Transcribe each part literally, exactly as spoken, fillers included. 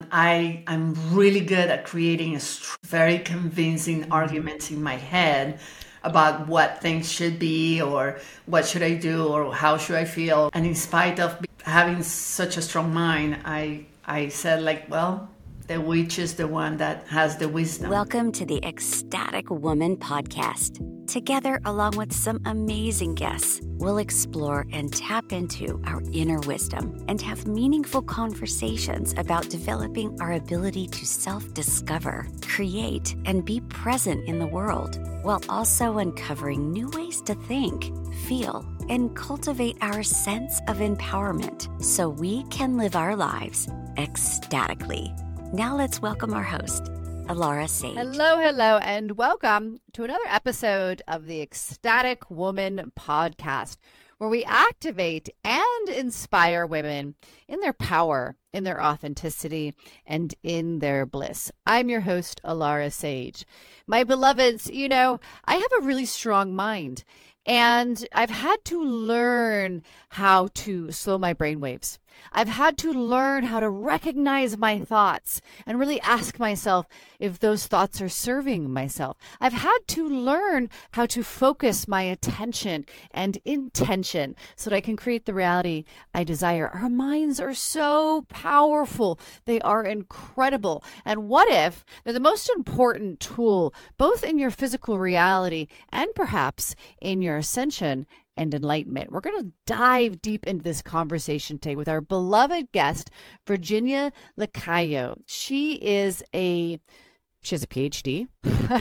I, I'm really good at creating a str- very convincing arguments in my head about what things should be or what should I do or how should I feel. And in spite of be- having such a strong mind, I, I said like, well, the witch is the one that has the wisdom. Welcome to the Ecstatic Woman Podcast. Together, along with some amazing guests, we'll explore and tap into our inner wisdom and have meaningful conversations about developing our ability to self-discover, create, and be present in the world, while also uncovering new ways to think, feel, and cultivate our sense of empowerment so we can live our lives ecstatically. Now let's welcome our host, Alara Sage. Hello, hello, and welcome to another episode of the Ecstatic Woman Podcast, where we activate and inspire women in their power, in their authenticity, and in their bliss. I'm your host, Alara Sage. My beloveds, you know, I have a really strong mind, and I've had to learn how to slow my brainwaves. I've had to learn how to recognize my thoughts and really ask myself if those thoughts are serving myself. I've had to learn how to focus my attention and intention so that I can create the reality I desire. Our minds are so powerful. They are incredible. And what if they're the most important tool, both in your physical reality and perhaps in your ascension and enlightenment? We're going to dive deep into this conversation today with our beloved guest, Virginia Lacayo. She is a She has a P H D,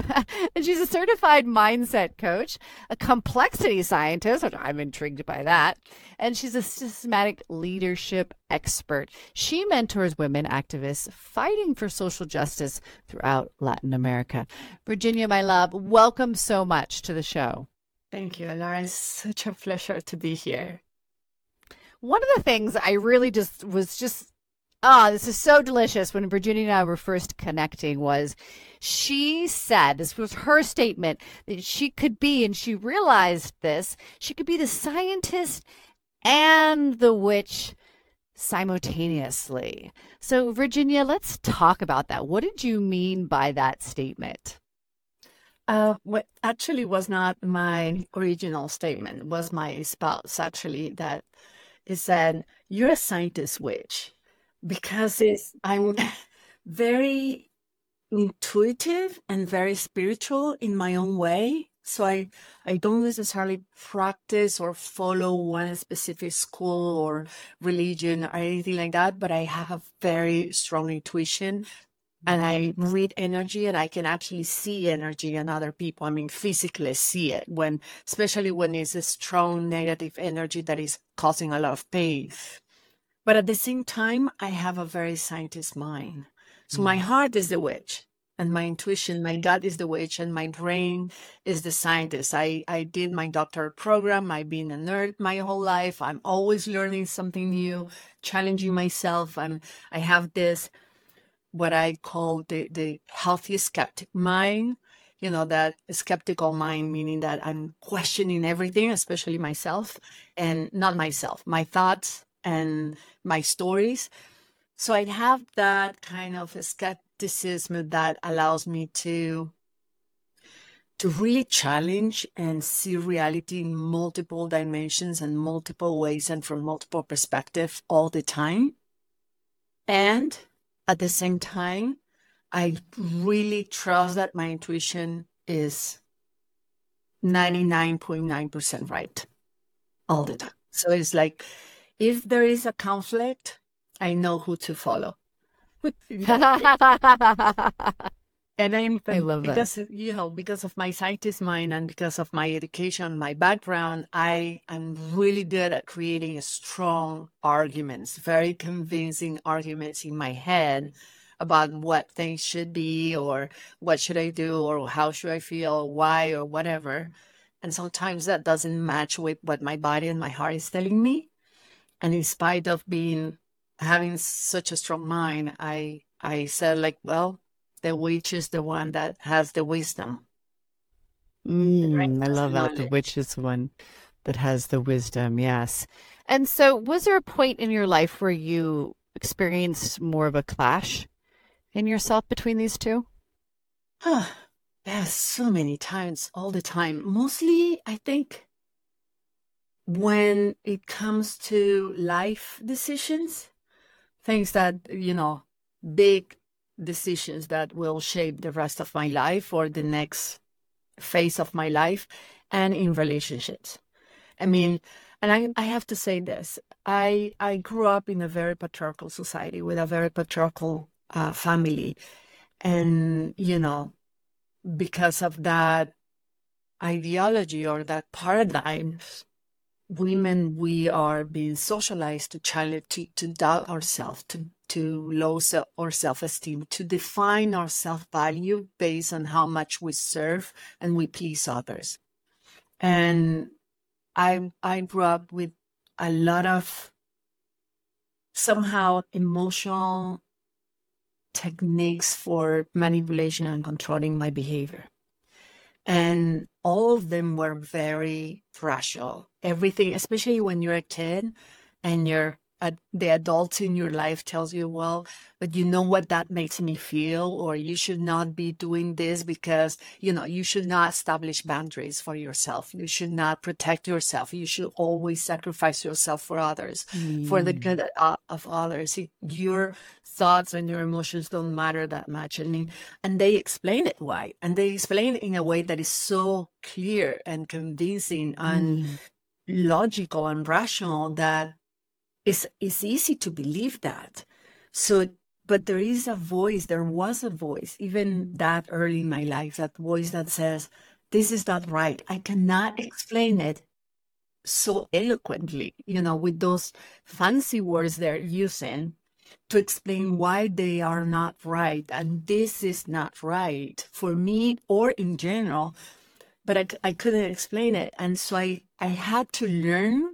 and she's a certified mindset coach, a complexity scientist, which I'm intrigued by that, and she's a systematic leadership expert. She mentors women activists fighting for social justice throughout Latin America. Virginia, my love, welcome so much to the show. Thank you, Laura. It's such a pleasure to be here. One of the things I really just was just, ah, this is so delicious when Virginia and I were first connecting was she said, this was her statement, that she could be, and she realized this, she could be the scientist and the witch simultaneously. So Virginia, let's talk about that. What did you mean by that statement? Uh, what actually was not my original statement. It was my spouse actually that it said, "You're a scientist witch," because it's I'm very intuitive and very spiritual in my own way. So I I don't necessarily practice or follow one specific school or religion or anything like that, but I have a very strong intuition. And I read energy and I can actually see energy in other people. I mean, physically see it when, especially when it's a strong negative energy that is causing a lot of pain. But at the same time, I have a very scientist mind. So my heart is the witch and my intuition, my gut is the witch and my brain is the scientist. I, I did my doctorate program. I've been a nerd my whole life. I'm always learning something new, challenging myself. And I have this what I call the, the healthy skeptic mind, you know, that skeptical mind, meaning that I'm questioning everything, especially myself, and not myself, my thoughts and my stories. So I have that kind of skepticism that allows me to, to really challenge and see reality in multiple dimensions and multiple ways and from multiple perspectives all the time. And at the same time, I really trust that my intuition is ninety-nine point nine percent right all the time. So it's like, if there is a conflict, I know who to follow. And I'm, I love that. because, you know, because of my scientist mind and because of my education, my background, I am really good at creating strong arguments, very convincing arguments in my head about what things should be or what should I do or how should I feel, why or whatever. And sometimes that doesn't match with what my body and my heart is telling me. And in spite of being, having such a strong mind, I, I said like, well, the witch is the one that has the wisdom. Mm, I love that. The witch is the one that has the wisdom. Yes. And so was there a point in your life where you experienced more of a clash in yourself between these two? There's so many times, all the time. Mostly, I think, when it comes to life decisions, things that, you know, big decisions that will shape the rest of my life or the next phase of my life, and in relationships. I mean, and I, I have to say this, I, I grew up in a very patriarchal society with a very patriarchal uh, family. And, you know, because of that ideology or that paradigm, women, we are being socialized to challenge, to, to doubt ourselves, to, to lower self, our self-esteem, to define our self-value based on how much we serve and we please others. And I I grew up with a lot of somehow emotional techniques for manipulation and controlling my behavior. And all of them were very fragile. Everything, especially when you're a kid and you're uh, the adult in your life tells you, well, but you know what that makes me feel, or you should not be doing this because, you know, you should not establish boundaries for yourself. You should not protect yourself. You should always sacrifice yourself for others, mm. for the good of others. Your thoughts and your emotions don't matter that much. I mean, and they explain it why. And they explain it in a way that is so clear and convincing and mm. logical and rational that It's, it's easy to believe that. So, but there is a voice, there was a voice, even that early in my life, that voice that says, this is not right. I cannot explain it so eloquently, you know, with those fancy words they're using to explain why they are not right. And this is not right for me or in general, but I, I couldn't explain it. And so I, I had to learn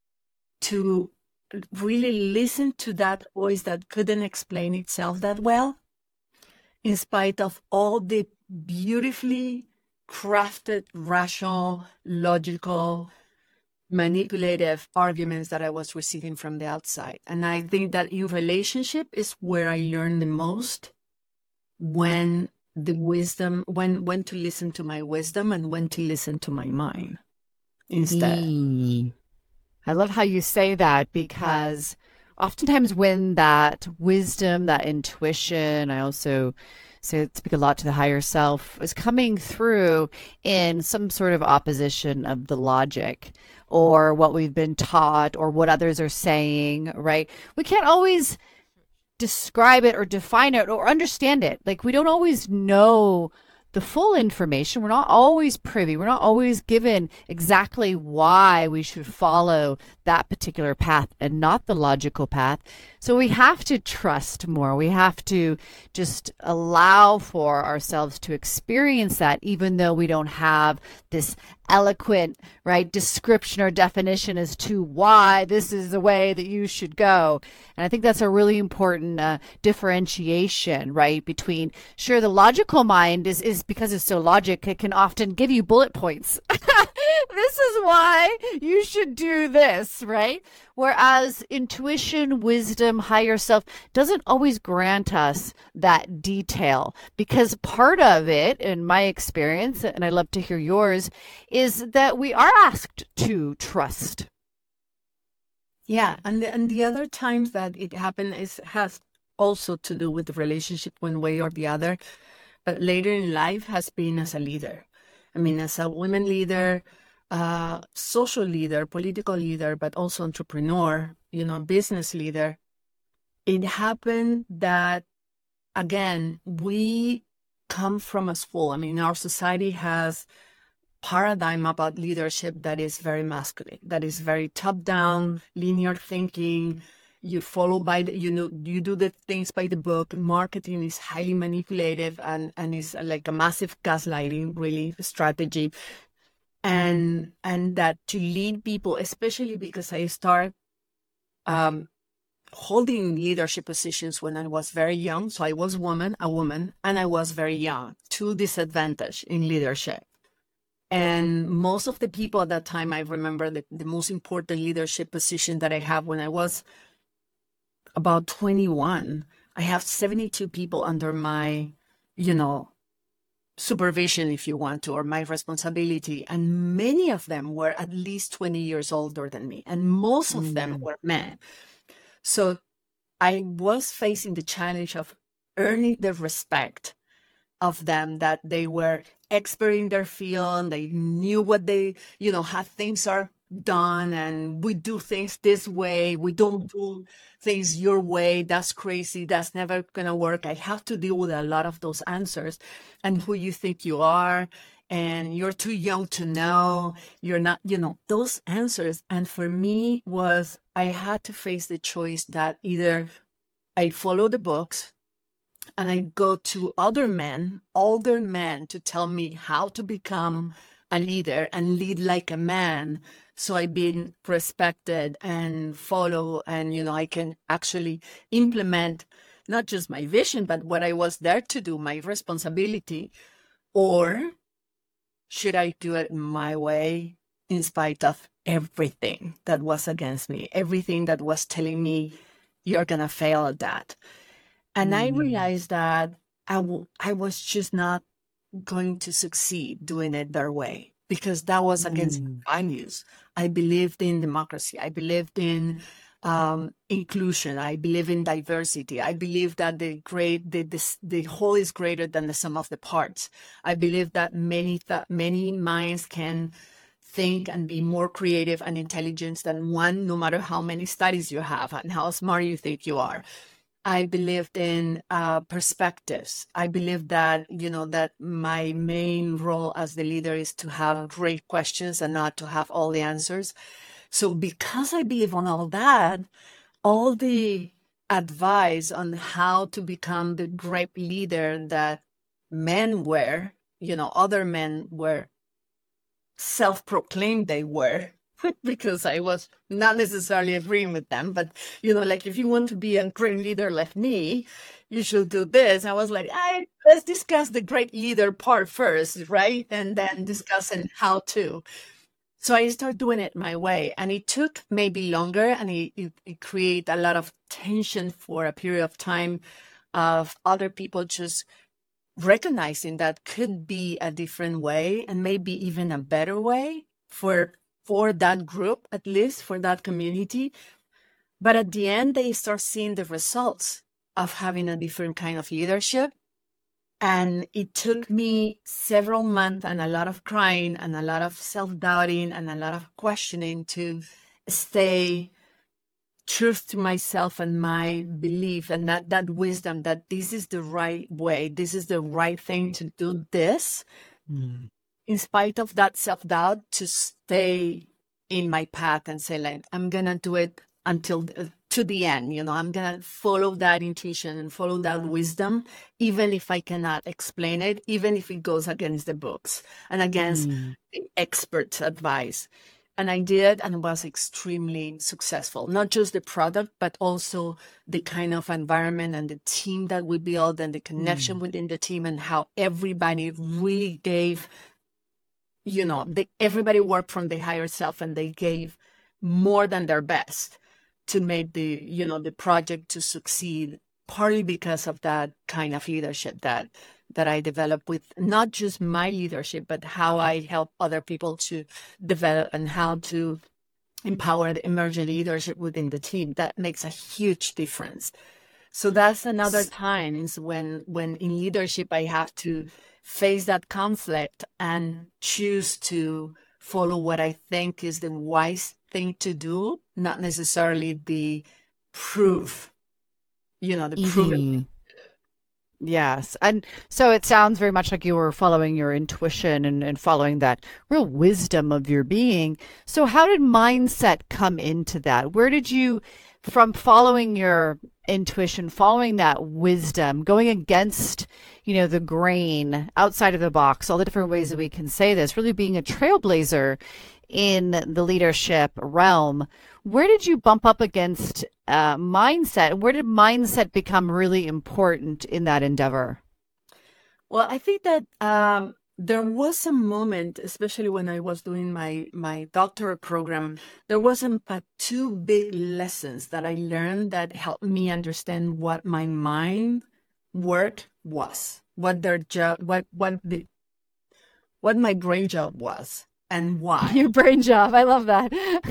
to really listen to that voice that couldn't explain itself that well, in spite of all the beautifully crafted, rational, logical, manipulative arguments that I was receiving from the outside. And I think that in relationship is where I learned the most, when the wisdom, when when to listen to my wisdom and when to listen to my mind instead. Mm. I love how you say that, because oftentimes when that wisdom, that intuition, I also say speak a lot to the higher self, is coming through in some sort of opposition of the logic or what we've been taught or what others are saying, right? We can't always describe it or define it or understand it. Like, we don't always know the full information. We're not always privy. We're not always given exactly why we should follow that particular path and not the logical path. So we have to trust more. We have to just allow for ourselves to experience that, even though we don't have this eloquent, right, description or definition as to why this is the way that you should go. And I think that's a really important uh, differentiation, right, between, sure, the logical mind is, is because it's so logic, it can often give you bullet points. This is why you should do this, right? Whereas intuition, wisdom, higher self doesn't always grant us that detail, because part of it, in my experience, and I'd love to hear yours, is that we are asked to trust. Yeah, and the, and the other times that it happened is has also to do with the relationship one way or the other, but later in life has been as a leader. I mean, as a women leader, uh, social leader, political leader, but also entrepreneur, you know, business leader. It happened that, again, we come from a school. I mean, our society has paradigm about leadership that is very masculine, that is very top-down, linear thinking. You follow by the, you know, you do the things by the book. Marketing is highly manipulative and, and is like a massive gaslighting, really, strategy. And, and that to lead people, especially because I start um, holding leadership positions when I was very young. So I was woman, a woman, and I was very young, two disadvantage in leadership. And most of the people at that time, I remember the, the most important leadership position that I had when I was about twenty-one, I have seventy-two people under my, you know, supervision, if you want to, or my responsibility. And many of them were at least twenty years older than me. And most of them were men. So I was facing the challenge of earning the respect of them, that they were expert in their field. They knew what they, you know, how things are done, and we do things this way. We don't do things your way. That's crazy. That's never going to work. I have to deal with a lot of those answers, and who you think you are, and you're too young to know. You're not, you know, those answers. And for me was, I had to face the choice that either I follow the books and I go to other men, older men, to tell me how to become a leader and lead like a man. So I've been respected and follow, and, you know, I can actually implement not just my vision, but what I was there to do, my responsibility. Or should I do it my way in spite of everything that was against me, everything that was telling me you're going to fail at that? And mm. I realized that I, w- I was just not going to succeed doing it their way, because that was against mm. my values. I believed in democracy. I believed in um, inclusion. I believe in diversity. I believe that the great, the, the, the whole is greater than the sum of the parts. I believe that many, th- many minds can think and be more creative and intelligent than one, no matter how many studies you have and how smart you think you are. I believed in uh, perspectives. I believe that, you know, that my main role as the leader is to have great questions and not to have all the answers. So because I believe on all that, all the advice on how to become the great leader that men were, you know, other men were self-proclaimed they were, because I was not necessarily agreeing with them, but, you know, like, if you want to be a great leader like me, you should do this. I was like, I, let's discuss the great leader part first, right? And then discussing how to. So I started doing it my way, and it took maybe longer, and it, it, it created a lot of tension for a period of time of other people just recognizing that could be a different way, and maybe even a better way for for that group, at least for that community. But at the end, they start seeing the results of having a different kind of leadership. And it took me several months and a lot of crying and a lot of self-doubting and a lot of questioning to stay true to myself and my belief, and that, that wisdom that this is the right way, this is the right thing to do this. Mm. In spite of that self-doubt, to stay in my path and say, like, I'm going to do it until uh, to the end. You know, I'm going to follow that intuition and follow that wisdom, even if I cannot explain it, even if it goes against the books and against mm. the experts' advice. And I did, and was extremely successful. Not just the product, but also the kind of environment and the team that we built, and the connection mm. within the team, and how everybody really gave, you know, they, everybody worked from the higher self, and they gave more than their best to make the, you know, the project to succeed, partly because of that kind of leadership that that I developed with not just my leadership, but how I help other people to develop and how to empower the emerging leadership within the team. That makes a huge difference. So that's another time is when, when in leadership, I have to face that conflict and choose to follow what I think is the wise thing to do, not necessarily the proof, you know, the mm-hmm. proven. Yes. And so it sounds very much like you were following your intuition and, and following that real wisdom of your being. So how did mindset come into that? Where did you, from following your intuition, following that wisdom, going against, you know, the grain, outside of the box, all the different ways that we can say this, really being a trailblazer in the leadership realm, where did you bump up against uh, mindset? Where did mindset become really important in that endeavor? Well, I think that um, there was a moment, especially when I was doing my, my doctorate program, there was a, a two big lessons that I learned that helped me understand what my mind work was, what their job, what, what the, what my brain job was and why. Your brain job. I love that.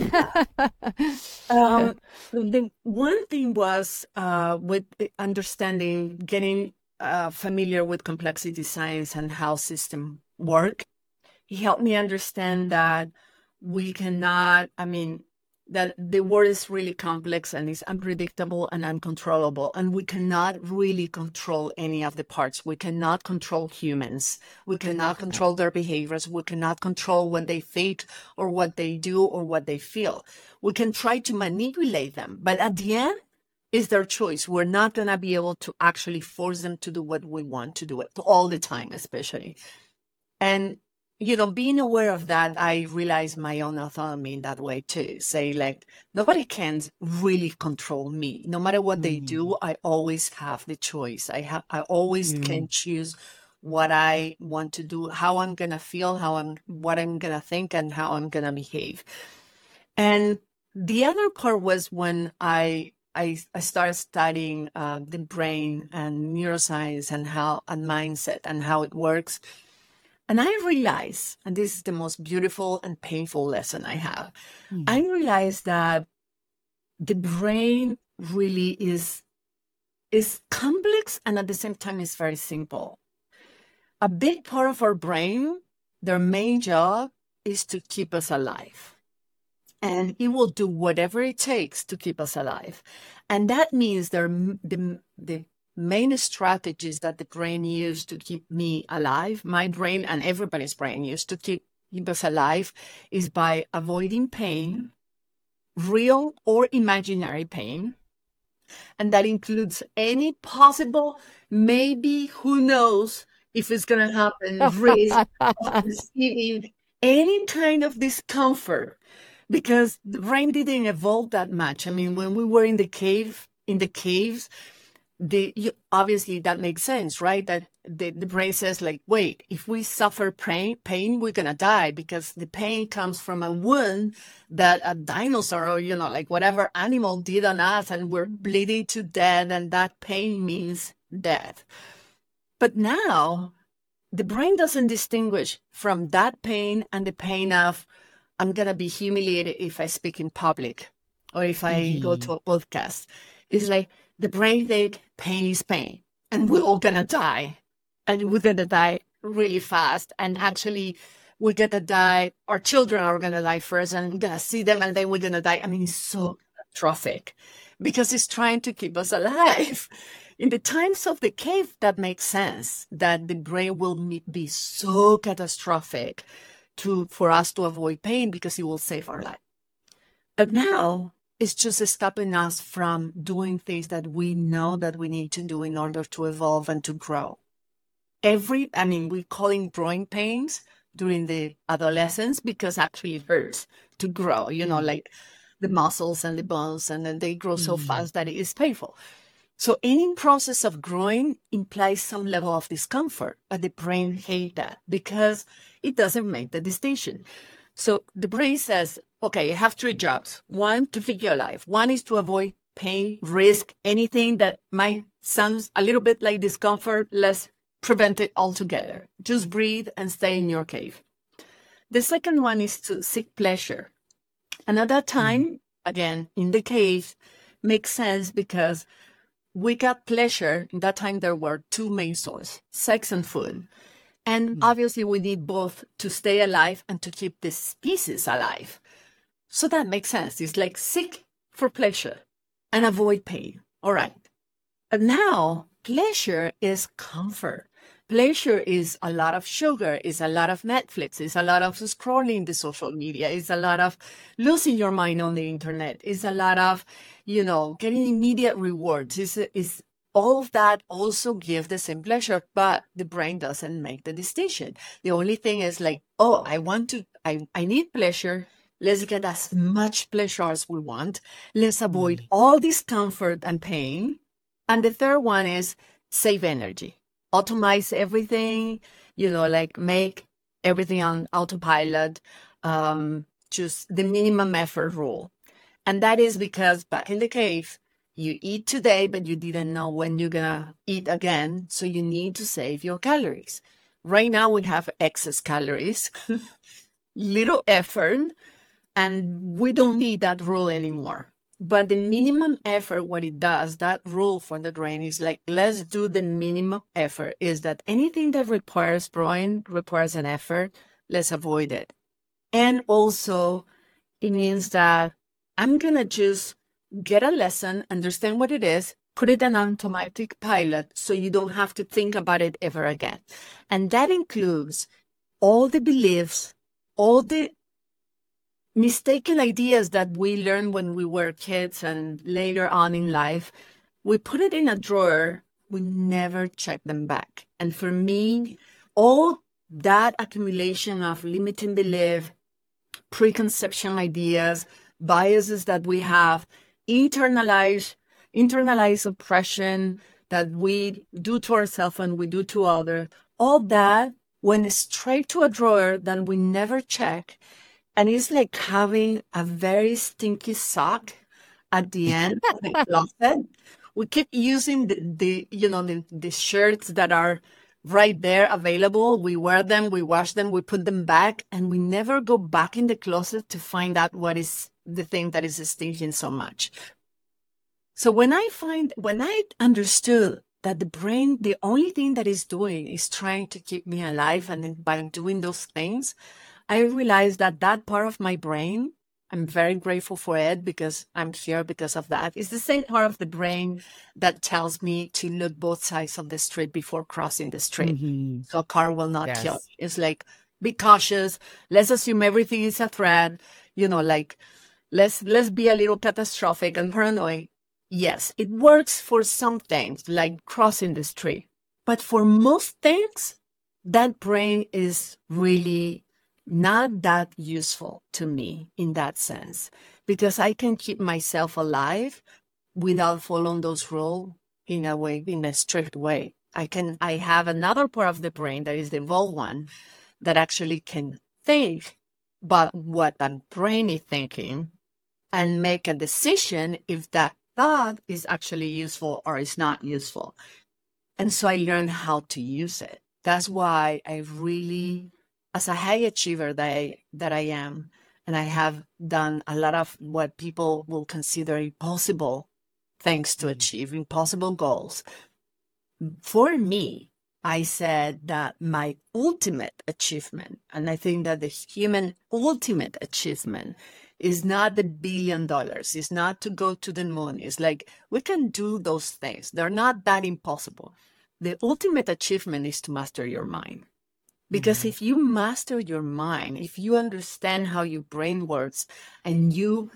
um, the one thing was uh, with understanding, getting uh, familiar with complexity science and how systems work. He helped me understand that we cannot, I mean, that the world is really complex and is unpredictable and uncontrollable, and we cannot really control any of the parts. We cannot control humans. We cannot control their behaviors. We cannot control what they think or what they do or what they feel. We can try to manipulate them, but at the end, it's their choice. We're not going to be able to actually force them to do what we want to do it all the time, especially. And you know, being aware of that, I realized my own autonomy in that way too. Say like, nobody can really control me. No matter what mm. they do, I always have the choice. I have, I always mm. can choose what I want to do, how I'm going to feel, how I'm, what I'm going to think and how I'm going to behave. And the other part was when I, I, I started studying uh, the brain and neuroscience and how, and mindset and how it works. And I realized, and this is the most beautiful and painful lesson I have, mm. I realized that the brain really is, is complex and at the same time is very simple. A big part of our brain, their main job is to keep us alive. And it will do whatever it takes to keep us alive. And that means they're, the, the main strategies that the brain used to keep me alive, my brain and everybody's brain used to keep, keep us alive, is by avoiding pain, real or imaginary pain. And that includes any possible, maybe, who knows if it's going to happen, risk of receiving any kind of discomfort, because the brain didn't evolve that much. I mean, when we were in the cave, in the caves, The, you, obviously that makes sense, right? That the, the brain says like, wait, if we suffer pain, pain, we're going to die because the pain comes from a wound that a dinosaur or, you know, like whatever animal did on us and we're bleeding to death and that pain means death. But now the brain doesn't distinguish from that pain and the pain of, I'm going to be humiliated if I speak in public or if I mm-hmm. go to a podcast. It's like, the brain thinks pain is pain, and we're all going to die. And we're going to die really fast. And actually, we're going to die. Our children are going to die first, and we're going to see them, and then we're going to die. I mean, it's so catastrophic because it's trying to keep us alive. In the times of the cave, that makes sense, that the brain will be so catastrophic to for us to avoid pain because it will save our life. But now, it's just stopping us from doing things that we know that we need to do in order to evolve and to grow. Every, I mean, we call it growing pains during the adolescence because actually it hurts to grow, you know, like the muscles and the bones, and then they grow so mm. fast that it is painful. So any process of growing implies some level of discomfort, but the brain hates that because it doesn't make the distinction. So the brain says, okay, you have three jobs. One, to keep you alive. One is to avoid pain, risk, anything that might sound a little bit like discomfort. Let's prevent it altogether. Just breathe and stay in your cave. The second one is to seek pleasure. And at that time, again, in the cave, makes sense because we got pleasure. In that time, there were two main sources, sex and food. And mm. obviously, we need both to stay alive and to keep the species alive. So that makes sense. It's like seek for pleasure and avoid pain. All right. But now, pleasure is comfort. Pleasure is a lot of sugar, is a lot of Netflix, is a lot of scrolling the social media, is a lot of losing your mind on the internet, is a lot of, you know, getting immediate rewards. Is is all of that also give the same pleasure, but the brain doesn't make the distinction. The only thing is like, oh, I want to, I, I need pleasure. Let's get as much pleasure as we want. Let's avoid all discomfort and pain. And the third one is save energy. automate everything, you know, like make everything on autopilot, um, just the minimum effort rule. And that is because back in the cave, you eat today, but you didn't know when you're going to eat again. So you need to save your calories. Right now we have excess calories, little effort, and we don't need that rule anymore. But the minimum effort, what it does, that rule for the brain is like, let's do the minimum effort, is that anything that requires brain, requires an effort, let's avoid it. And also it means that I'm going to just get a lesson, understand what it is, put it on automatic pilot so you don't have to think about it ever again. And that includes all the beliefs, all the mistaken ideas that we learned when we were kids and later on in life. We put it in a drawer. We never check them back. And for me, all that accumulation of limiting belief, preconception ideas, biases that we have, internalized, internalized oppression that we do to ourselves and we do to others, all that went straight to a drawer that we never check. And it's like having a very stinky sock at the end of the closet. We keep using the, the you know, the, the shirts that are right there available. We wear them, we wash them, we put them back, and we never go back in the closet to find out what is the thing that is stinking so much. So when I find, when I understood that the brain, the only thing that it's doing is trying to keep me alive, and then by doing those things, I realized that that part of my brain, I'm very grateful for it because I'm here because of that. It's the same part of the brain that tells me to look both sides of the street before crossing the street. Mm-hmm. So a car will not Yes. kill. It's like, be cautious. Let's assume everything is a threat. You know, like, let's, let's be a little catastrophic and paranoid. Yes, it works for some things like crossing the street. But for most things, that brain is really not that useful to me in that sense, because I can keep myself alive without following those rules in a way, in a strict way. I can, I have another part of the brain that is the evolved one that actually can think about what that brain is thinking and make a decision if that thought is actually useful or is not useful. And so I learned how to use it. That's why I really, as a high achiever that I, that I am, and I have done a lot of what people will consider impossible things to achieve, impossible goals. For me, I said that my ultimate achievement, and I think that the human ultimate achievement is not the billion dollars, it's not to go to the moon. It's like, we can do those things. They're not that impossible. The ultimate achievement is to master your mind. Because mm-hmm. if you master your mind, if you understand how your brain works and you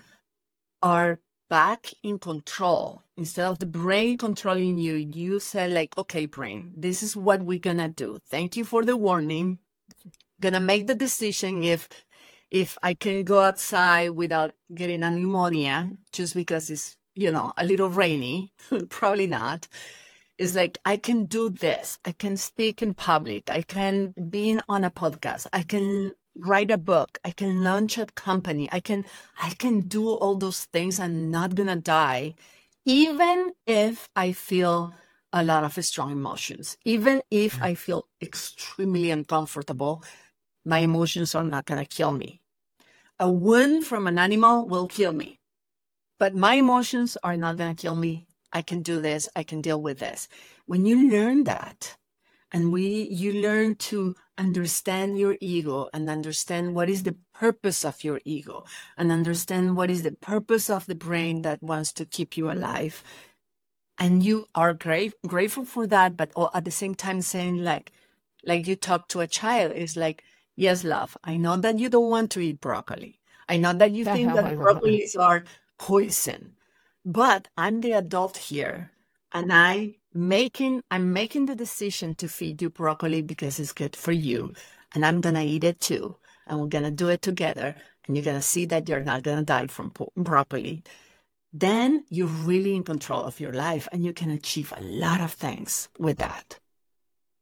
are back in control, instead of the brain controlling you, you say like, okay, brain, this is what we're going to do. Thank you for the warning. Going to make the decision if if I can go outside without getting a pneumonia just because it's, you know, a little rainy. Probably not. It's like, I can do this. I can speak in public. I can be on a podcast. I can write a book. I can launch a company. I can, I can do all those things. I'm not going to die, even if I feel a lot of strong emotions. Even if I feel extremely uncomfortable, my emotions are not going to kill me. A wound from an animal will kill me, but my emotions are not going to kill me. I can do this. I can deal with this. When you learn that, and we, you learn to understand your ego and understand what is the purpose of your ego and understand what is the purpose of the brain that wants to keep you alive. And you are gra- grateful for that, but at the same time saying like, like you talk to a child, is like, yes, love, I know that you don't want to eat broccoli. I know that you think that broccolis are poison, but I'm the adult here, and I making I'm making the decision to feed you broccoli because it's good for you, and I'm gonna eat it too, and we're gonna do it together, and you're gonna see that you're not gonna die from po- broccoli. Then you're really in control of your life, and you can achieve a lot of things with that.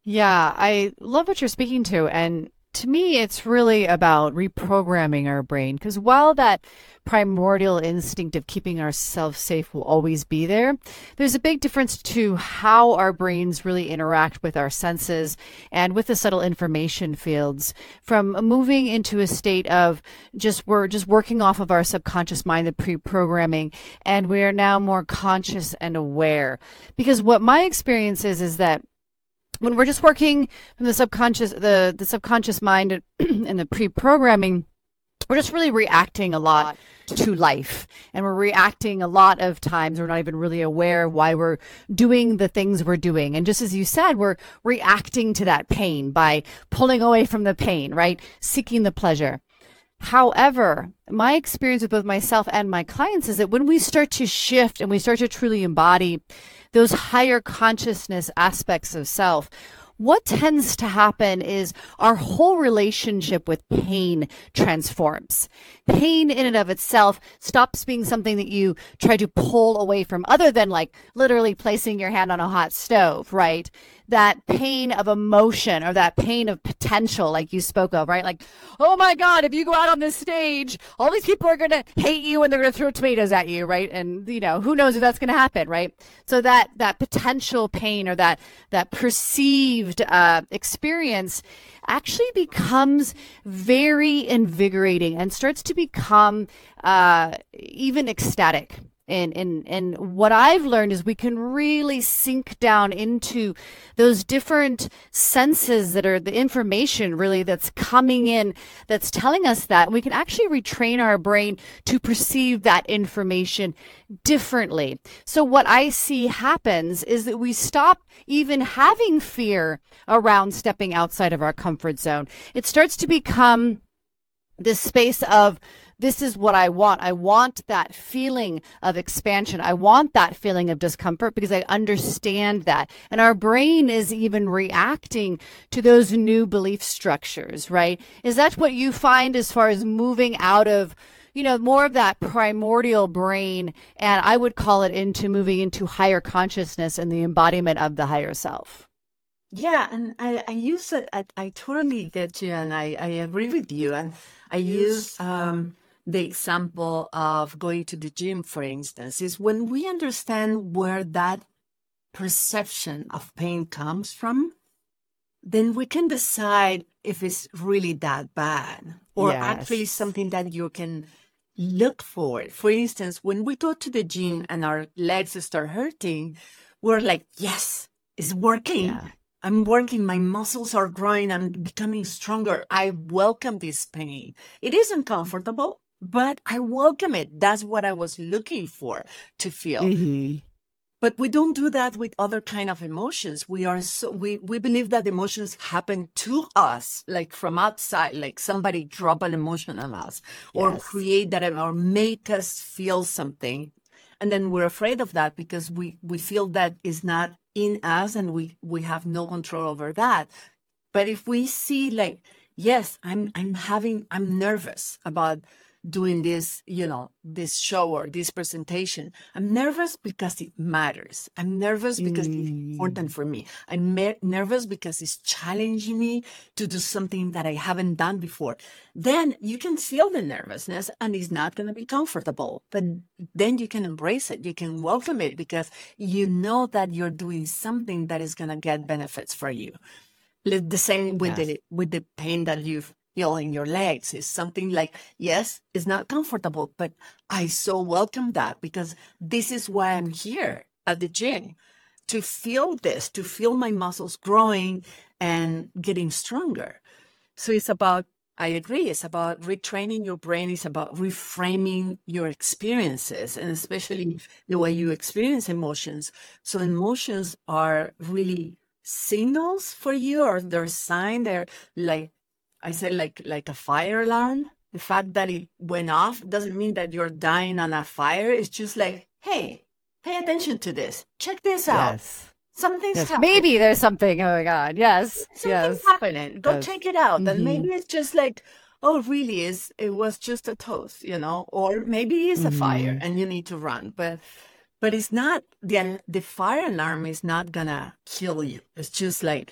Yeah, I love what you're speaking to. And to me, it's really about reprogramming our brain because while that primordial instinct of keeping ourselves safe will always be there, there's a big difference to how our brains really interact with our senses and with the subtle information fields from moving into a state of just we're just working off of our subconscious mind, the pre-programming, and we are now more conscious and aware. Because what my experience is, is that when we're just working from the subconscious, the, the subconscious mind and the pre-programming, we're just really reacting a lot to life. And we're reacting a lot of times. We're not even really aware why we're doing the things we're doing. And just as you said, we're reacting to that pain by pulling away from the pain, right? Seeking the pleasure. However, my experience with both myself and my clients is that when we start to shift and we start to truly embody those higher consciousness aspects of self, what tends to happen is our whole relationship with pain transforms. Pain in and of itself stops being something that you try to pull away from, other than like literally placing your hand on a hot stove, right? That pain of emotion or that pain of potential, like you spoke of, right? Like, oh my God, if you go out on this stage, all these people are going to hate you and they're going to throw tomatoes at you, right? And, you know, who knows if that's going to happen, right? So that, that potential pain or that, that perceived uh, experience actually becomes very invigorating and starts to become uh, even ecstatic. And, and, and what I've learned is we can really sink down into those different senses that are the information really that's coming in, that's telling us that. We can actually retrain our brain to perceive that information differently. So what I see happens is that we stop even having fear around stepping outside of our comfort zone. It starts to become this space of, this is what I want. I want that feeling of expansion. I want that feeling of discomfort because I understand that. And our brain is even reacting to those new belief structures, right? Is that what you find as far as moving out of, you know, more of that primordial brain, and I would call it into moving into higher consciousness and the embodiment of the higher self? Yeah, and I, I use it. I, I totally get you, and I, I agree with you. And I use um, the example of going to the gym, for instance, is when we understand where that perception of pain comes from, then we can decide if it's really that bad or Yes. actually something that you can look for. For instance, when we go to the gym and our legs start hurting, we're like, yes, it's working. Yeah. I'm working. My muscles are growing. I'm becoming stronger. I welcome this pain. It is uncomfortable, but I welcome it. That's what I was looking for to feel. Mm-hmm. But we don't do that with other kind of emotions. We are so we we believe that emotions happen to us, like from outside, like somebody drop an emotion on us, or Yes. create that or make us feel something, and then we're afraid of that because we we feel that is not in us, and we we have no control over that. But if we see like, yes, I'm I'm having I'm nervous about doing this, you know, this show or this presentation. I'm nervous because it matters. I'm nervous because it's important for me. I'm mer- nervous because it's challenging me to do something that I haven't done before. Then you can feel the nervousness and it's not going to be comfortable, but then you can embrace it. You can welcome it because you know that you're doing something that is going to get benefits for you. The same with Yes. the with the pain that you've feel in your legs. Is something like, yes, it's not comfortable, but I so welcome that because this is why I'm here at the gym, to feel this, to feel my muscles growing and getting stronger. So it's about, I agree, it's about retraining your brain. It's about reframing your experiences and especially the way you experience emotions. So emotions are really signals for you, or they're sign. They're like, I said, like like a fire alarm. The fact that it went off doesn't mean that you're dying on a fire. It's just like, hey, pay attention to this. Check this out. Yes. Something's Yes. happening. Maybe there's something. Oh my God. Yes. Something's Yes. happening. Go Yes. check it out. And Mhm. maybe it's just like, oh, really? Is it was just a toast, you know? Or maybe it's a fire and you need to run. But but it's not the the fire alarm is not gonna kill you. It's just like,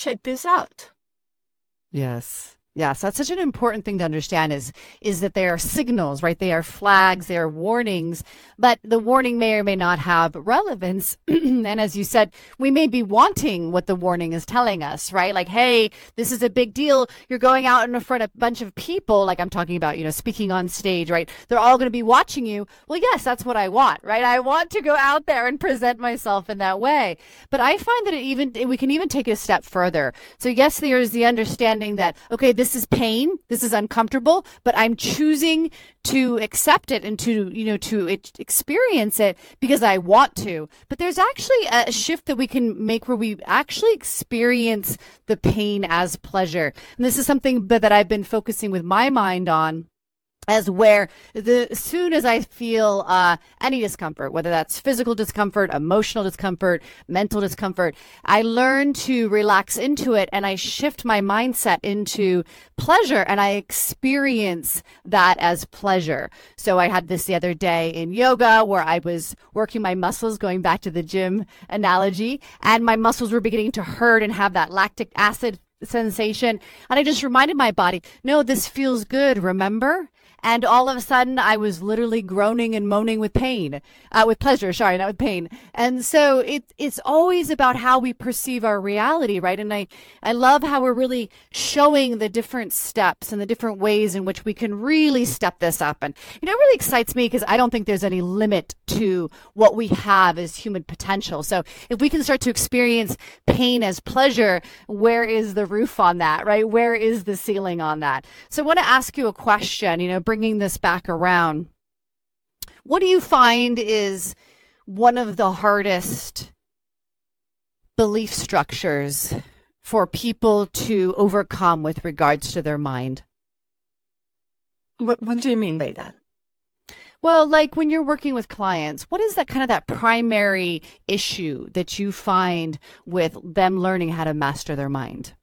check this out. Yes. Yes, that's such an important thing to understand is is that they are signals, right? They are flags, they are warnings, but the warning may or may not have relevance. And as you said, we may be wanting what the warning is telling us, right? Like, hey, this is a big deal. You're going out in front of a bunch of people, like I'm talking about, you know, speaking on stage, right? They're all going to be watching you. Well, yes, that's what I want, right? I want to go out there and present myself in that way. But I find that it even we can even take it a step further. So yes, there is the understanding that, okay, this is pain, this is uncomfortable, but I'm choosing to accept it and to, you know, to it, experience it because I want to. But there's actually a shift that we can make where we actually experience the pain as pleasure. And this is something that I've been focusing with my mind on, as where the as soon as I feel uh, any discomfort, whether that's physical discomfort, emotional discomfort, mental discomfort, I learn to relax into it and I shift my mindset into pleasure and I experience that as pleasure. So I had this the other day in yoga where I was working my muscles, going back to the gym analogy, and my muscles were beginning to hurt and have that lactic acid sensation. And I just reminded my body, no, this feels good, remember? And all of a sudden, I was literally groaning and moaning with pain, uh, with pleasure, sorry, not with pain. And so it, it's always about how we perceive our reality, right? And I, I love how we're really showing the different steps and the different ways in which we can really step this up. And, you know, it really excites me because I don't think there's any limit to what we have as human potential. So if we can start to experience pain as pleasure, where is the roof on that, right? Where is the ceiling on that? So I want to ask you a question, you know, bringing this back around. What do you find is one of the hardest belief structures for people to overcome with regards to their mind? What, what do you mean by that? Well, like when you're working with clients, what is that kind of that primary issue that you find with them learning how to master their mind?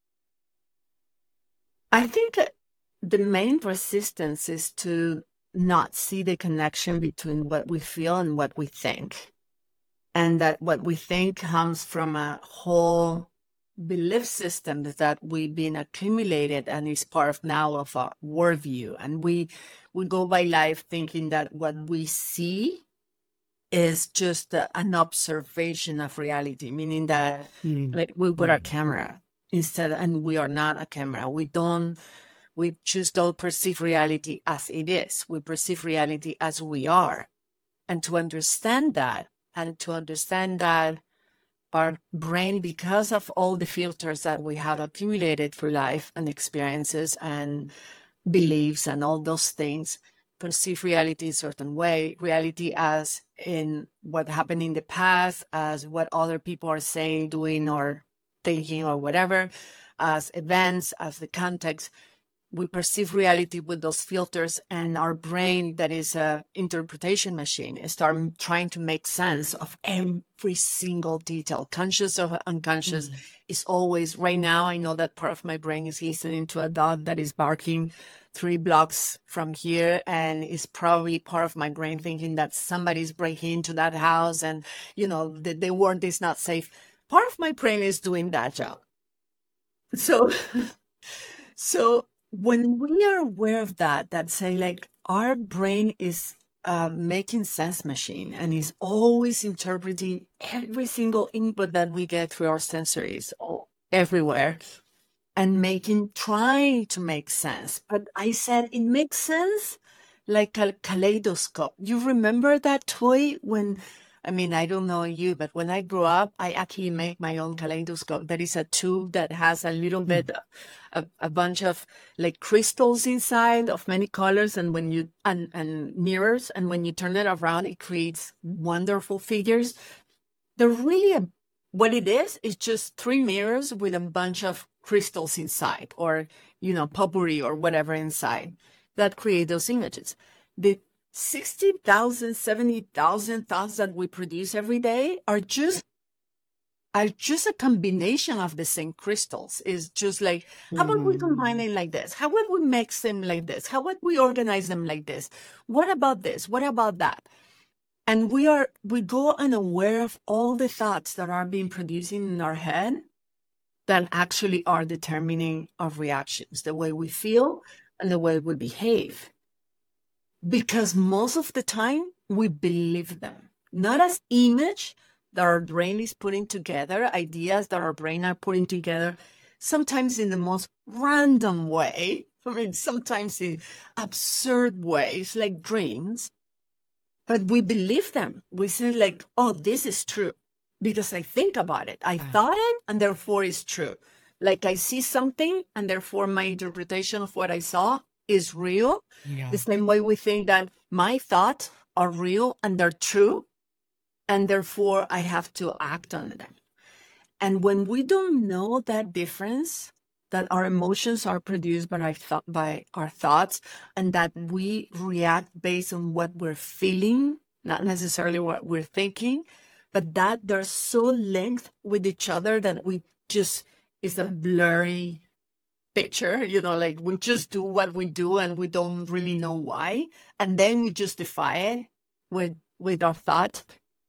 I think that the main resistance is to not see the connection between what we feel and what we think. And that what we think comes from a whole belief system that we've been accumulated and is part of now of our worldview. And we we go by life thinking that what we see is just a, an observation of reality, meaning that mm. like we put our camera instead, and we are not a camera. We don't, we just don't perceive reality as it is. We perceive reality as we are. And to understand that, and to understand that our brain, because of all the filters that we have accumulated through life and experiences and beliefs and all those things, perceive reality a certain way, reality as in what happened in the past, as what other people are saying, doing, or thinking, or whatever, as events, as the context. We perceive reality with those filters, and our brain, that is a interpretation machine, start trying to make sense of every single detail, conscious or unconscious. Mm-hmm. Is always, right now, I know that part of my brain is listening to a dog that is barking three blocks from here, and is probably part of my brain thinking that somebody's breaking into that house, and, you know, the, the world is not safe. Part of my brain is doing that job. So, so, when we are aware of that, that say like our brain is a making sense machine and is always interpreting every single input that we get through our sensories all, everywhere, and making, trying to make sense. But I said it makes sense like a kaleidoscope. You remember that toy when, I mean, I don't know you, but when I grew up, I actually made my own kaleidoscope. That is a tube that has a little bit, a, a bunch of like crystals inside of many colors, and when you and, and mirrors, and when you turn it around, it creates wonderful figures. They're really a, what it is is just three mirrors with a bunch of crystals inside, or you know, potpourri or whatever inside that create those images. The sixty thousand, seventy thousand thoughts that we produce every day are just are just a combination of the same crystals. It's just like, how about we combine it like this? How would we mix them like this? How would we organize them like this? What about this? What about that? And we are, we go unaware of all the thoughts that are being produced in our head. that actually are determining our reactions, the way we feel and the way we behave. Because most of the time we believe them, not as image that our brain is putting together, ideas that our brain are putting together, sometimes in the most random way. I mean, sometimes in absurd ways, like dreams, but we believe them. We say like, oh, this is true because I think about it. I thought it and therefore it's true. Like I see something and therefore my interpretation of what I saw is real. Yeah. The same way we think that my thoughts are real and they're true. And therefore I have to act on them. And when we don't know that difference, that our emotions are produced by our, th- by our thoughts and that we react based on what we're feeling, not necessarily what we're thinking, but that they're so linked with each other that we just, it's a blurry picture, you know, like we just do what we do and we don't really know why. And then we justify it with, with our thought.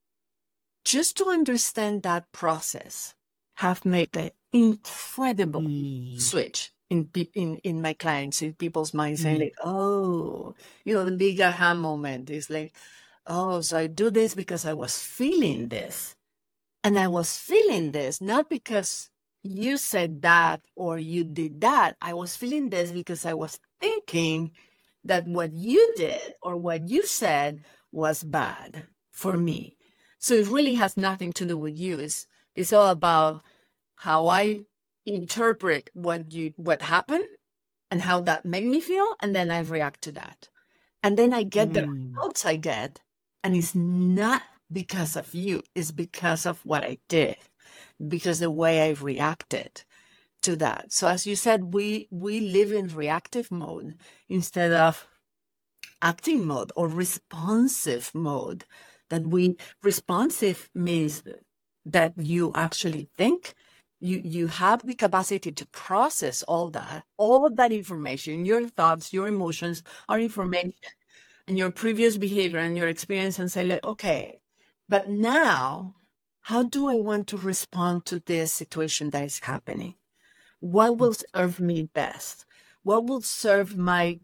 Just to understand that process have made an incredible mm. switch in, in in my clients, in people's minds, mm. saying like, oh, you know, the big aha moment is like, oh, so I do this because I was feeling this. And I was feeling this, not because you said that or you did that. I was feeling this because I was thinking that what you did or what you said was bad for me. So it really has nothing to do with you. It's, it's all about how I interpret what you what happened and how that made me feel, and then I react to that. And then I get mm. the results I get, and it's not because of you. It's because of what I did, because the way I reacted to that. So as you said, we we live in reactive mode instead of acting mode or responsive mode. That we responsive means that you actually think, you you have the capacity to process all that, all of that information, your thoughts, your emotions, our information, and your previous behavior and your experience, and say, like, okay, but now, how do I want to respond to this situation that is happening? What will serve me best? What will serve my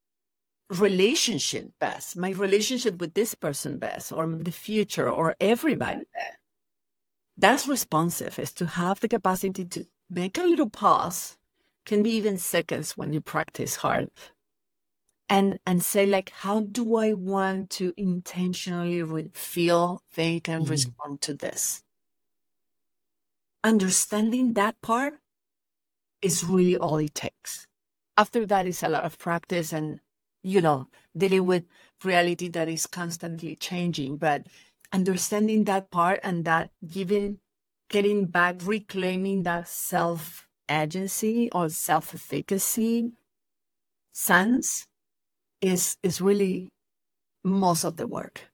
relationship best, my relationship with this person best, or the future, or everybody best? That's responsive, is to have the capacity to make a little pause, can be even seconds when you practice hard, and and say like, how do I want to intentionally re- feel, think, and mm. respond to this? Understanding that part is really all it takes. After that is a lot of practice and, you know, dealing with reality that is constantly changing, but understanding that part and that giving, getting back, reclaiming that self-agency or self-efficacy sense is is really most of the work.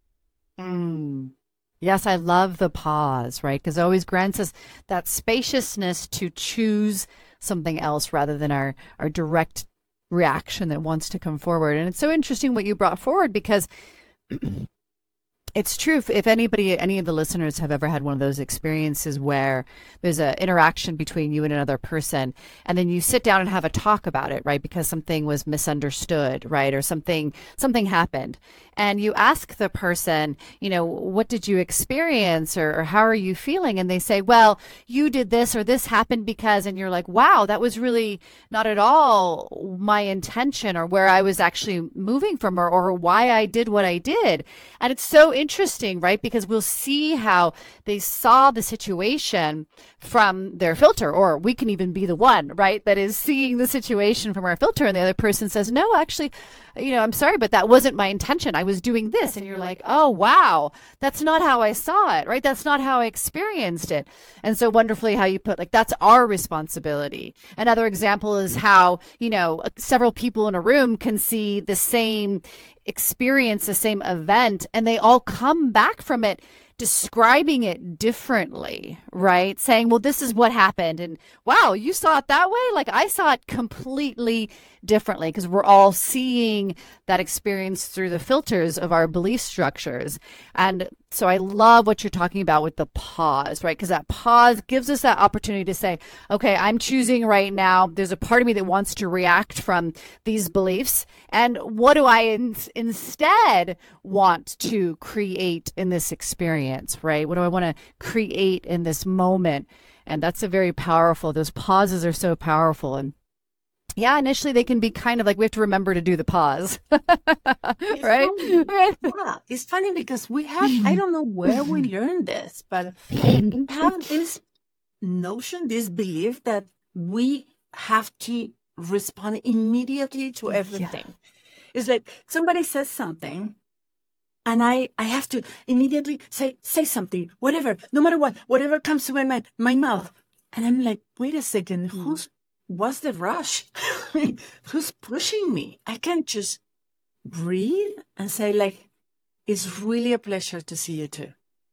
Mm. Yes, I love the pause, right? Because it always grants us that spaciousness to choose something else rather than our, our direct reaction that wants to come forward. And it's so interesting what you brought forward, because it's true. If, if anybody, any of the listeners have ever had one of those experiences where there's an interaction between you and another person, and then you sit down and have a talk about it, right? Because something was misunderstood, right? Or something, something happened. And you ask the person, you know, what did you experience, or, or how are you feeling? And they say, well, you did this or this happened because, and you're like, wow, that was really not at all my intention, or where I was actually moving from, or, or why I did what I did. And it's so interesting, right? Because we'll see how they saw the situation from their filter, or we can even be the one, right, that is seeing the situation from our filter, and the other person says, no, actually, you know, I'm sorry, but that wasn't my intention. I was doing this. And you're like, oh, wow, that's not how I saw it, right? That's not how I experienced it. And so wonderfully how you put, like, that's our responsibility. Another example is how, you know, several people in a room can see the same experience, the same event, and they all come back from it describing it differently, right? Saying, well, this is what happened. And wow, you saw it that way? Like, I saw it completely differently, because we're all seeing that experience through the filters of our belief structures. And So I love what you're talking about with the pause, right? Because that pause gives us that opportunity to say, okay, I'm choosing right now. There's a part of me that wants to react from these beliefs. And what do I in- instead want to create in this experience, right? What do I want to create in this moment? And that's a very powerful, those pauses are so powerful. And yeah, initially they can be kind of like, we have to remember to do the pause, It's right? funny. Right. Yeah, it's funny because we have, I don't know where we learned this, but we have this notion, this belief that we have to respond immediately to everything. It's like somebody says something and I, I have to immediately say, say something, whatever, no matter what, whatever comes to my mind, my mouth. And I'm like, wait a second, who's, what's the rush? Who's pushing me? I can't just breathe and say like, it's really a pleasure to see you too.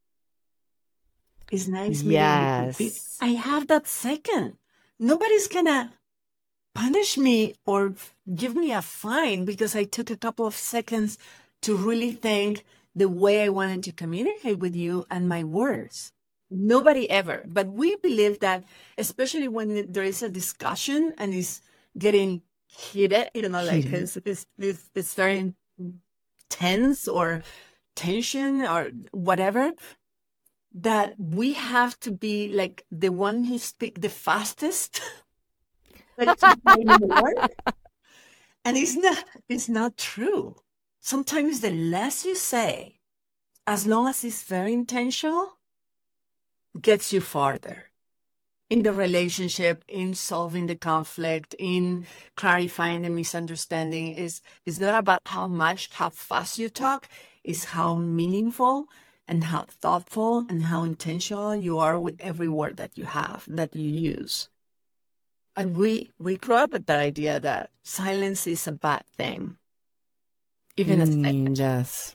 It's nice meeting Yes. you. I have that second. Nobody's gonna punish me or give me a fine because I took a couple of seconds to really think the way I wanted to communicate with you and my words. Nobody ever. But we believe that, especially when there is a discussion and it's getting heated, you know, like it's, it's, it's, it's very tense or tension or whatever, that we have to be like the one who speak the fastest. Like to find more. And it's not, it's not true. Sometimes the less you say, as long as it's very intentional, gets you farther in the relationship, in solving the conflict, in clarifying the misunderstanding. Is is not about how much, how fast you talk, is how meaningful and how thoughtful and how intentional you are with every word that you have, that you use. And we, we grew up with the idea that silence is a bad thing. Even as Mm, yes.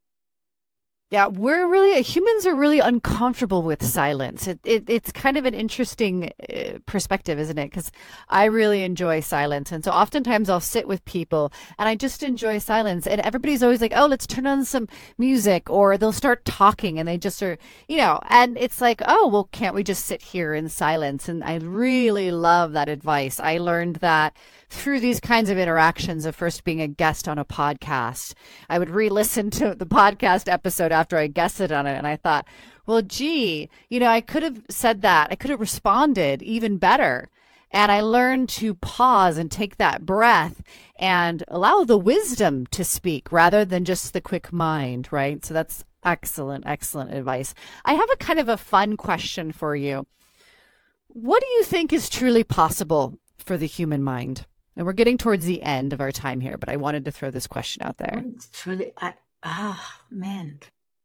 Yeah, we're really, humans are really uncomfortable with silence. It, it it's kind of an interesting uh, perspective, isn't it? Because I really enjoy silence. And so oftentimes I'll sit with people and I just enjoy silence. And everybody's always like, oh, let's turn on some music, or they'll start talking and they just are, you know, and it's like, oh, well, can't we just sit here in silence? And I really love that advice. I learned that through these kinds of interactions of first being a guest on a podcast. I would re-listen to the podcast episode after I guested on it. And I thought, well, gee, you know, I could have said that. I could have responded even better. And I learned to pause and take that breath and allow the wisdom to speak rather than just the quick mind, right? So that's excellent, excellent advice. I have a kind of a fun question for you. What do you think is truly possible for the human mind? And we're getting towards the end of our time here, but I wanted to throw this question out there. It's truly, I, ah, man,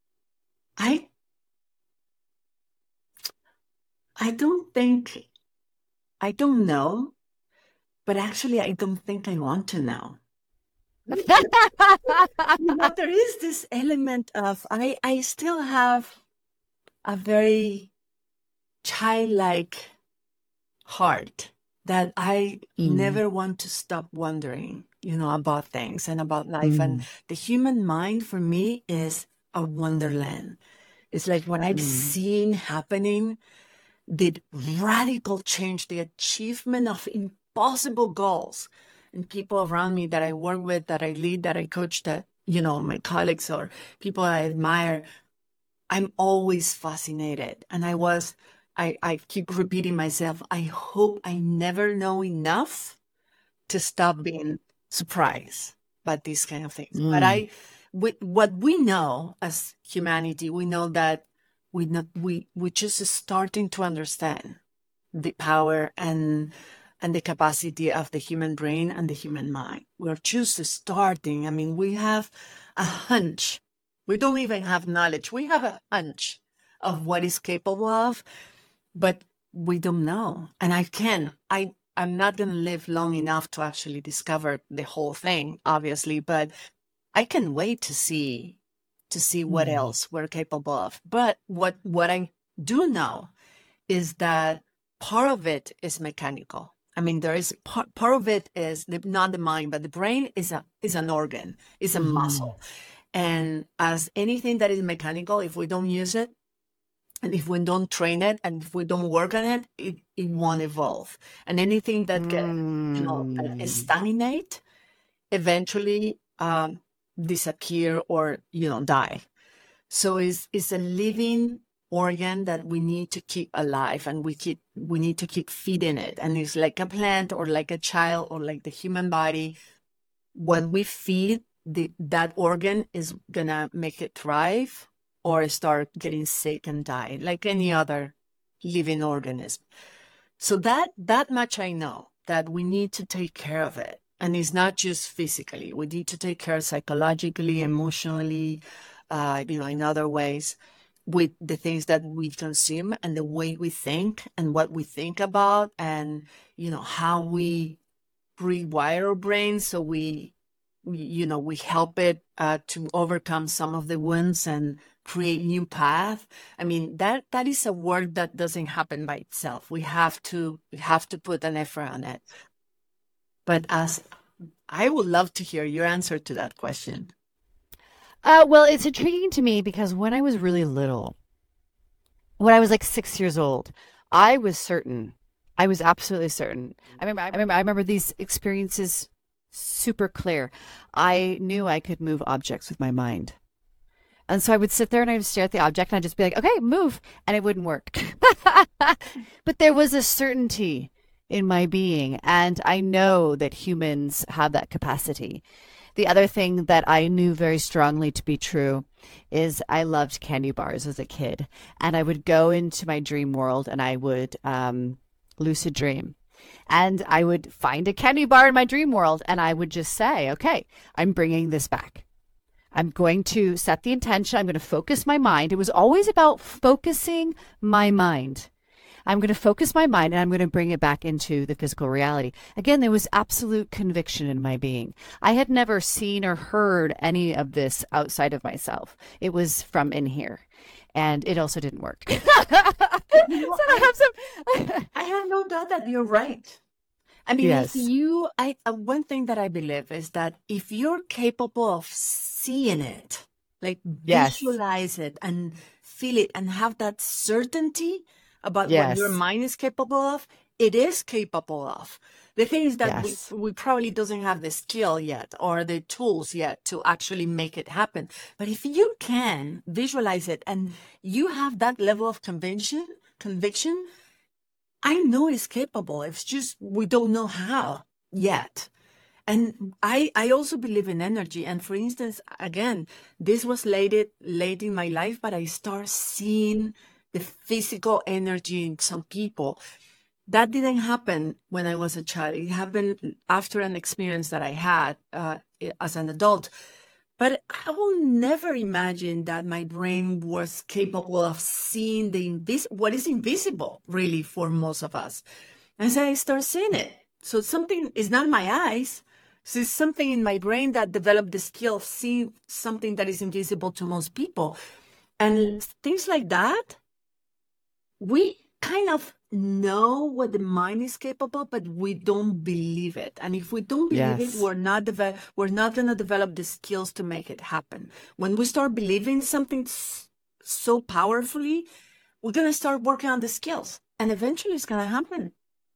I, I don't think, I don't know, but actually, I don't think I want to know. You know, there is this element of, I, I still have a very childlike heart that I Mm. never want to stop wondering, you know, about things and about life. And the human mind for me is a wonderland. It's like what I've seen happening, the radical change, the achievement of impossible goals. And people around me that I work with, that I lead, that I coach, that, you know, my colleagues or people I admire, I'm always fascinated. And I was, I, I keep repeating myself, I hope I never know enough to stop being surprised by these kind of things. Mm. But I, with what we know as humanity, we know that we not, we, we just starting to understand the power and and the capacity of the human brain and the human mind. We're just starting. I mean, we have a hunch. We don't even have knowledge. We have a hunch of what is capable of, but we don't know. And I can. I, I'm not going to live long enough to actually discover the whole thing, obviously, but I can wait to see, to see what Mm. else we're capable of. But what, what I do know is that part of it is mechanical. I mean, there is part, part of it is the, not the mind, but the brain is a is an organ, is a Mhm. muscle. And as anything that is mechanical, if we don't use it, and if we don't train it, and if we don't work on it, it, it won't evolve. And anything that gets, you know, Mm. stagnate, eventually um, disappear or, you know, die. So it's, it's a living organ that we need to keep alive, and we keep we need to keep feeding it. And it's like a plant or like a child or like the human body. When we feed the that organ is gonna make it thrive or start getting sick and die, like any other living organism. So that that much I know, that we need to take care of it. And it's not just physically. We need to take care psychologically, emotionally, uh, you know, in other ways, with the things that we consume and the way we think and what we think about, and, you know, how we rewire our brains so we, we you know, we help it uh, to overcome some of the wounds and create new path. I mean, that that is a work that doesn't happen by itself. We have to we have to put an effort on it. But as I would love to hear your answer to that question. Uh, well, it's intriguing to me because when I was really little, when I was like six years old, I was certain. I was absolutely certain. I remember. I remember. I remember these experiences super clear. I knew I could move objects with my mind, and so I would sit there and I would stare at the object and I'd just be like, "Okay, move," and it wouldn't work. But there was a certainty in my being, and I know that humans have that capacity. The other thing that I knew very strongly to be true is I loved candy bars as a kid. And I would go into my dream world and I would um, lucid dream. And I would find a candy bar in my dream world and I would just say, okay, I'm bringing this back. I'm going to set the intention. I'm going to focus my mind. It was always about focusing my mind. I'm going to focus my mind and I'm going to bring it back into the physical reality. Again, there was absolute conviction in my being. I had never seen or heard any of this outside of myself. It was from in here. And it also didn't work. so I have some. I have no doubt that you're right. I mean, Yes. if you, I, uh, one thing that I believe is that if you're capable of seeing it, like Yes. visualize it and feel it and have that certainty about Yes. what your mind is capable of, it is capable of. The thing is that Yes. we, we probably doesn't have the skill yet or the tools yet to actually make it happen. But if you can visualize it and you have that level of conviction, conviction, I know it's capable. It's just we don't know how yet. And I, I also believe in energy. And for instance, again, this was late, it, late in my life, but I start seeing the physical energy in some people. That didn't happen when I was a child. It happened after an experience that I had uh, as an adult. But I will never imagine that my brain was capable of seeing the invis- what is invisible, really, for most of us. And so I start seeing it. So something is not my eyes. So it's something in my brain that developed the skill of seeing something that is invisible to most people. And things like that, we kind of know what the mind is capable, but we don't believe it. And if we don't believe Yes. it, we're not deve- we're not going to develop the skills to make it happen. When we start believing something s- so powerfully, we're going to start working on the skills, and eventually it's going to happen.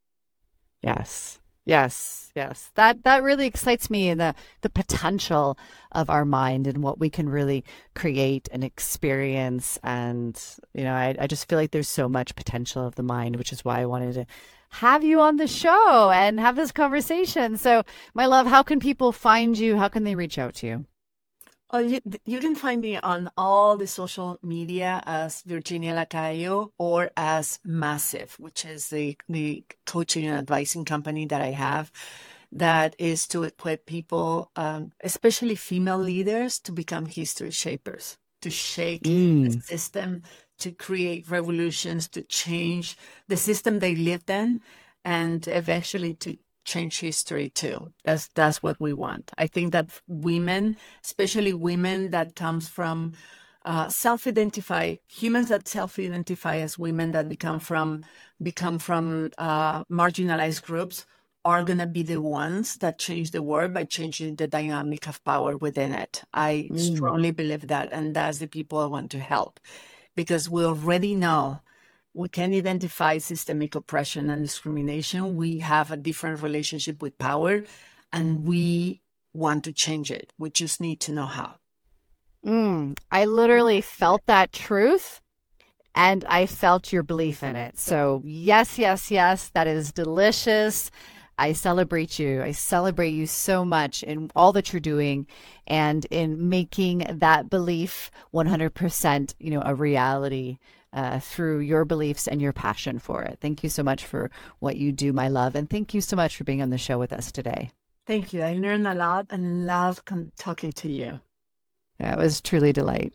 Yes. Yes. Yes. That that really excites me, and the the potential of our mind and what we can really create and experience. And you know, I I just feel like there's so much potential of the mind, which is why I wanted to have you on the show and have this conversation. So, my love, how can people find you? How can they reach out to you? Oh, you, you can find me on all the social media as Virginia Lacayo or as Massive, which is the, the coaching and advising company that I have that is to equip people, um, especially female leaders, to become history shapers, to shake the Mm. system, to create revolutions, to change the system they lived in, and eventually to change history too. That's that's what we want. I think that women, especially women that comes from uh, self-identify, humans that self-identify as women that become from become from uh, marginalized groups, are going to be the ones that change the world by changing the dynamic of power within it. I mm. strongly believe that. And that's the people I want to help, because we already know we can identify systemic oppression and discrimination. We have a different relationship with power, and we want to change it. We just need to know how. Mm, I literally felt that truth, and I felt your belief in it. So yes, yes, yes, that is delicious. I celebrate you. I celebrate you so much in all that you're doing and in making that belief one hundred percent, you know, a reality uh, through your beliefs and your passion for it. Thank you so much for what you do, my love. And thank you so much for being on the show with us today. Thank you. I learned a lot and love talking to you. Yeah, it was truly a delight.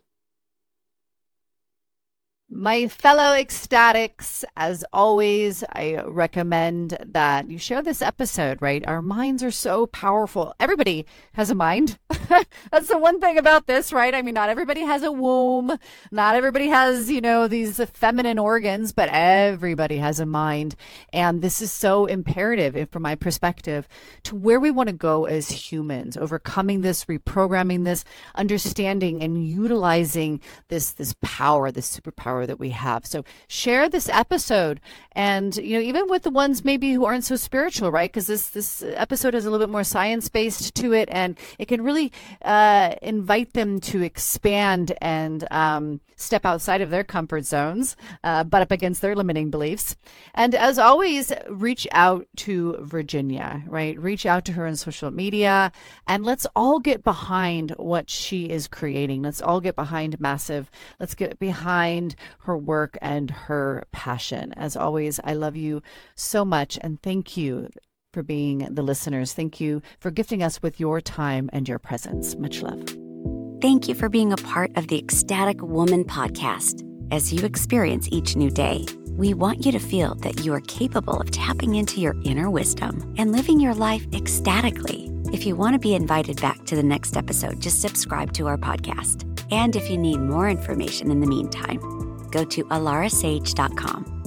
My fellow ecstatics, as always, I recommend that you share this episode, right? Our minds are so powerful. Everybody has a mind. That's the one thing about this, right? I mean, not everybody has a womb. Not everybody has, you know, these feminine organs, but everybody has a mind. And this is so imperative, from my perspective, to where we want to go as humans, overcoming this, reprogramming this, understanding and utilizing this, this power, this superpower that we have. So share this episode, and you know, even with the ones maybe who aren't so spiritual, right? Because this this episode is a little bit more science based to it, and it can really uh, invite them to expand and um, step outside of their comfort zones, uh, butt up against their limiting beliefs. And as always, reach out to Virginia, right? Reach out to her on social media, and let's all get behind what she is creating. Let's all get behind Massive. Let's get behind her work and her passion. As always, I love you so much, and thank you for being the listeners. Thank you for gifting us with your time and your presence. Much love. Thank you for being a part of the Ecstatic Woman podcast. As you experience each new day, we want you to feel that you are capable of tapping into your inner wisdom and living your life ecstatically. If you want to be invited back to the next episode, just subscribe to our podcast. And if you need more information in the meantime, go to alara sage dot com.